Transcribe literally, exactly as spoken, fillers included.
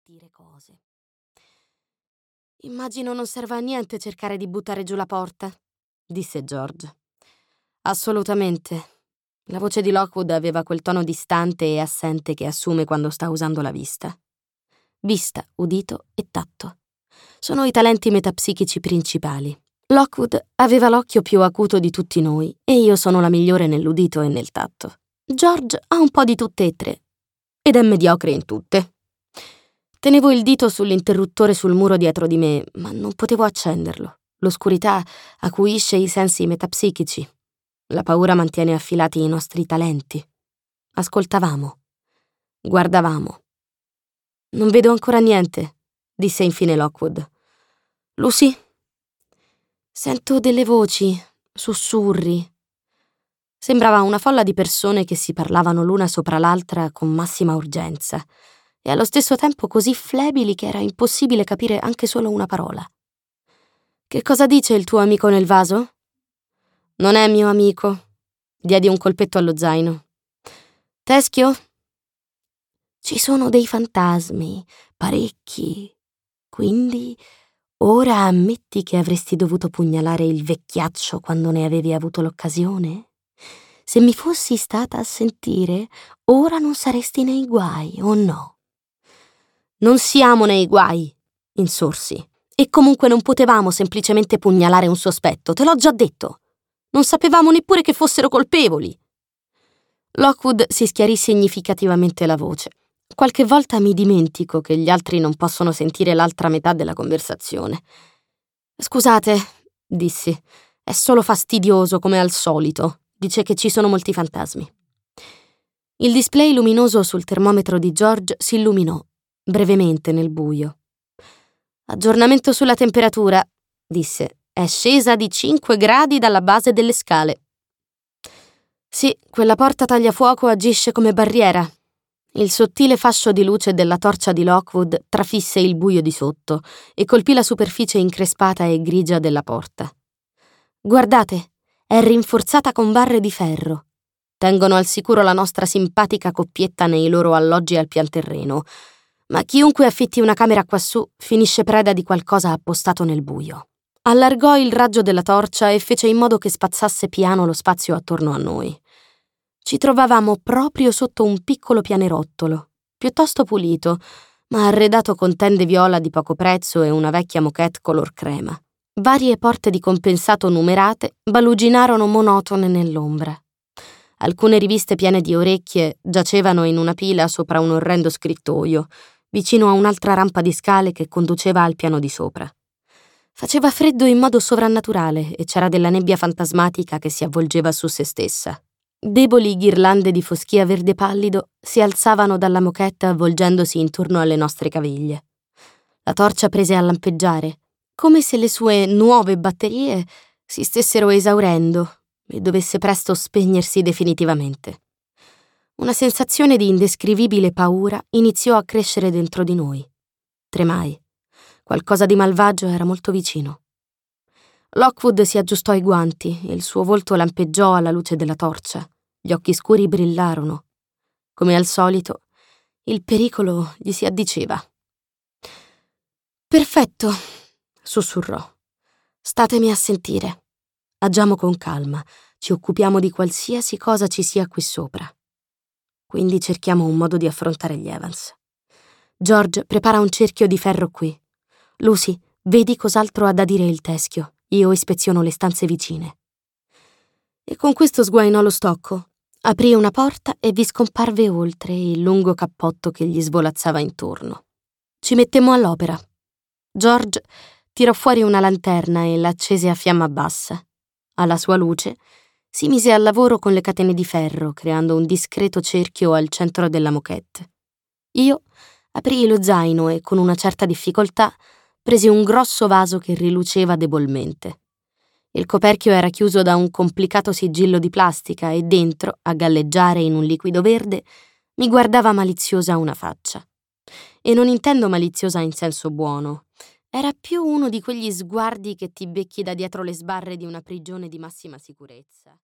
dire cose. Immagino non serva a niente cercare di buttare giù la porta, disse George. Assolutamente. La voce di Lockwood aveva quel tono distante e assente che assume quando sta usando la vista. Vista, udito e tatto. Sono i talenti metapsichici principali. Lockwood aveva l'occhio più acuto di tutti noi e io sono la migliore nell'udito e nel tatto. George ha un po' di tutte e tre ed è mediocre in tutte. Tenevo il dito sull'interruttore sul muro dietro di me, ma non potevo accenderlo. L'oscurità acuisce i sensi metapsichici. La paura mantiene affilati i nostri talenti. Ascoltavamo. Guardavamo. Non vedo ancora niente, disse infine Lockwood. Lucy? Sento delle voci, sussurri. Sembrava una folla di persone che si parlavano l'una sopra l'altra con massima urgenza e allo stesso tempo così flebili che era impossibile capire anche solo una parola. Che cosa dice il tuo amico nel vaso? Non è mio amico. Diedi un colpetto allo zaino. Teschio? Ci sono dei fantasmi, parecchi. Quindi ora ammetti che avresti dovuto pugnalare il vecchiaccio quando ne avevi avuto l'occasione? Se mi fossi stata a sentire, ora non saresti nei guai, o no? Non siamo nei guai, insorsi. E comunque non potevamo semplicemente pugnalare un sospetto, te l'ho già detto. Non sapevamo neppure che fossero colpevoli. Lockwood si schiarì significativamente la voce. Qualche volta mi dimentico che gli altri non possono sentire l'altra metà della conversazione. Scusate, dissi, è solo fastidioso come al solito. Dice che ci sono molti fantasmi. Il display luminoso sul termometro di George si illuminò, brevemente nel buio. Aggiornamento sulla temperatura, disse. È scesa di cinque gradi dalla base delle scale. Sì, quella porta tagliafuoco agisce come barriera. Il sottile fascio di luce della torcia di Lockwood trafisse il buio di sotto e colpì la superficie increspata e grigia della porta. Guardate, è rinforzata con barre di ferro. Tengono al sicuro la nostra simpatica coppietta nei loro alloggi al pian terreno, ma chiunque affitti una camera quassù finisce preda di qualcosa appostato nel buio. Allargò il raggio della torcia e fece in modo che spazzasse piano lo spazio attorno a noi. Ci trovavamo proprio sotto un piccolo pianerottolo, piuttosto pulito, ma arredato con tende viola di poco prezzo e una vecchia moquette color crema. Varie porte di compensato numerate baluginarono monotone nell'ombra. Alcune riviste piene di orecchie giacevano in una pila sopra un orrendo scrittoio, vicino a un'altra rampa di scale che conduceva al piano di sopra. Faceva freddo in modo sovrannaturale e c'era della nebbia fantasmatica che si avvolgeva su se stessa. Deboli ghirlande di foschia verde pallido si alzavano dalla moquette avvolgendosi intorno alle nostre caviglie. La torcia prese a lampeggiare, come se le sue nuove batterie si stessero esaurendo e dovesse presto spegnersi definitivamente. Una sensazione di indescrivibile paura iniziò a crescere dentro di noi. Tremai. Qualcosa di malvagio era molto vicino. Lockwood si aggiustò i guanti e il suo volto lampeggiò alla luce della torcia. Gli occhi scuri brillarono. Come al solito, il pericolo gli si addiceva. Perfetto, sussurrò. Statemi a sentire. Agiamo con calma, ci occupiamo di qualsiasi cosa ci sia qui sopra. Quindi cerchiamo un modo di affrontare gli Evans. George, prepara un cerchio di ferro qui. Lucy, vedi cos'altro ha da dire il teschio. Io ispeziono le stanze vicine. E con questo sguainò lo stocco. Aprì una porta e vi scomparve oltre il lungo cappotto che gli svolazzava intorno. Ci mettemmo all'opera. George tirò fuori una lanterna e l'accese a fiamma bassa. Alla sua luce si mise al lavoro con le catene di ferro, creando un discreto cerchio al centro della moquette. Io aprii lo zaino e con una certa difficoltà presi un grosso vaso che riluceva debolmente. Il coperchio era chiuso da un complicato sigillo di plastica e dentro, a galleggiare in un liquido verde, mi guardava maliziosa una faccia. E non intendo maliziosa in senso buono. Era più uno di quegli sguardi che ti becchi da dietro le sbarre di una prigione di massima sicurezza.